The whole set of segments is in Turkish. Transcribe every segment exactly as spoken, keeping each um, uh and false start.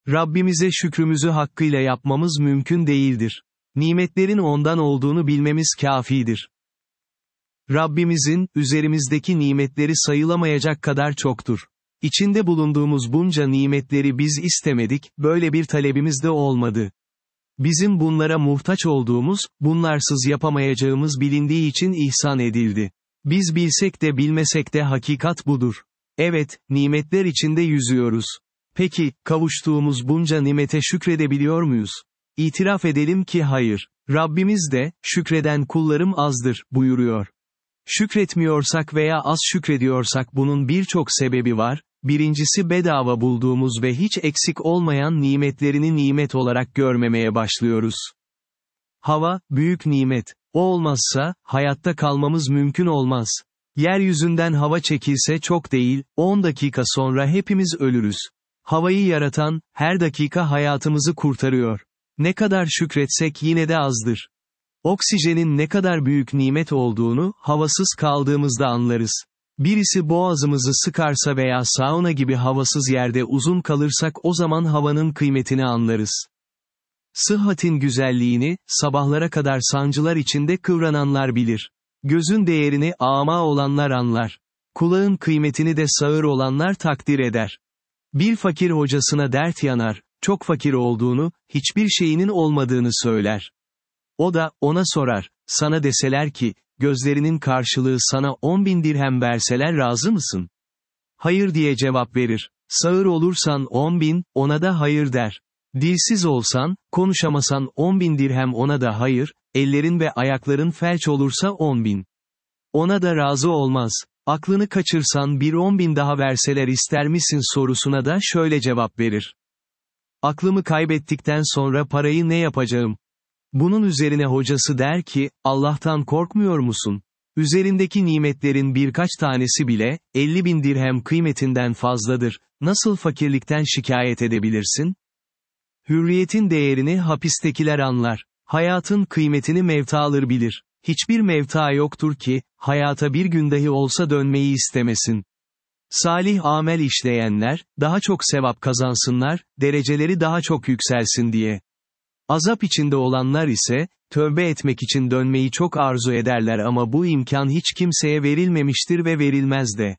Rabbimize şükrümüzü hakkıyla yapmamız mümkün değildir. Nimetlerin ondan olduğunu bilmemiz kâfidir. Rabbimizin, üzerimizdeki nimetleri sayılamayacak kadar çoktur. İçinde bulunduğumuz bunca nimetleri biz istemedik, böyle bir talebimiz de olmadı. Bizim bunlara muhtaç olduğumuz, bunlarsız yapamayacağımız bilindiği için ihsan edildi. Biz bilsek de bilmesek de hakikat budur. Evet, nimetler içinde yüzüyoruz. Peki, kavuştuğumuz bunca nimete şükredebiliyor muyuz? İtiraf edelim ki hayır. Rabbimiz de, şükreden kullarım azdır, buyuruyor. Şükretmiyorsak veya az şükrediyorsak bunun birçok sebebi var. Birincisi bedava bulduğumuz ve hiç eksik olmayan nimetlerini nimet olarak görmemeye başlıyoruz. Hava, büyük nimet. O olmazsa, hayatta kalmamız mümkün olmaz. Yeryüzünden hava çekilse çok değil, on dakika sonra hepimiz ölürüz. Havayı yaratan, her dakika hayatımızı kurtarıyor. Ne kadar şükretsek yine de azdır. Oksijenin ne kadar büyük nimet olduğunu, havasız kaldığımızda anlarız. Birisi boğazımızı sıkarsa veya sauna gibi havasız yerde uzun kalırsak o zaman havanın kıymetini anlarız. Sıhhatin güzelliğini, sabahlara kadar sancılar içinde kıvrananlar bilir. Gözün değerini ama olanlar anlar. Kulağın kıymetini de sağır olanlar takdir eder. Bir fakir hocasına dert yanar, çok fakir olduğunu, hiçbir şeyinin olmadığını söyler. O da, ona sorar, sana deseler ki, gözlerinin karşılığı sana on bin dirhem verseler razı mısın? Hayır diye cevap verir. Sağır olursan on bin, ona da hayır der. Dilsiz olsan, konuşamasan on bin dirhem ona da hayır, ellerin ve ayakların felç olursa on bin. Ona da razı olmaz. Aklını kaçırsan bir on bin daha verseler ister misin sorusuna da şöyle cevap verir. Aklımı kaybettikten sonra parayı ne yapacağım? Bunun üzerine hocası der ki, Allah'tan korkmuyor musun? Üzerindeki nimetlerin birkaç tanesi bile, elli bin dirhem kıymetinden fazladır, nasıl fakirlikten şikayet edebilirsin? Hürriyetin değerini hapistekiler anlar. Hayatın kıymetini mevtalar bilir. Hiçbir mevta yoktur ki, hayata bir gün dahi olsa dönmeyi istemesin. Salih amel işleyenler, daha çok sevap kazansınlar, dereceleri daha çok yükselsin diye. Azap içinde olanlar ise, tövbe etmek için dönmeyi çok arzu ederler ama bu imkan hiç kimseye verilmemiştir ve verilmez de.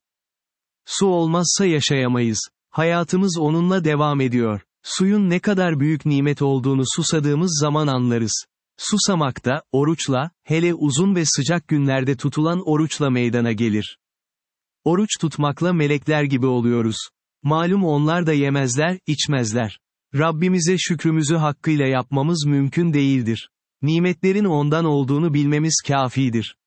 Su olmazsa yaşayamayız. Hayatımız onunla devam ediyor. Suyun ne kadar büyük nimet olduğunu susadığımız zaman anlarız. Susamak da, oruçla, hele uzun ve sıcak günlerde tutulan oruçla meydana gelir. Oruç tutmakla melekler gibi oluyoruz. Malum onlar da yemezler, içmezler. Rabbimize şükrümüzü hakkıyla yapmamız mümkün değildir. Nimetlerin ondan olduğunu bilmemiz kâfidir.